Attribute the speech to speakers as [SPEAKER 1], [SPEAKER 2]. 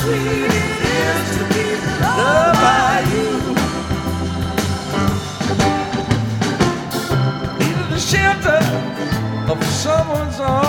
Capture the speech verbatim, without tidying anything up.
[SPEAKER 1] sweet it is to be loved by you. Needed the shelter of someone's arms.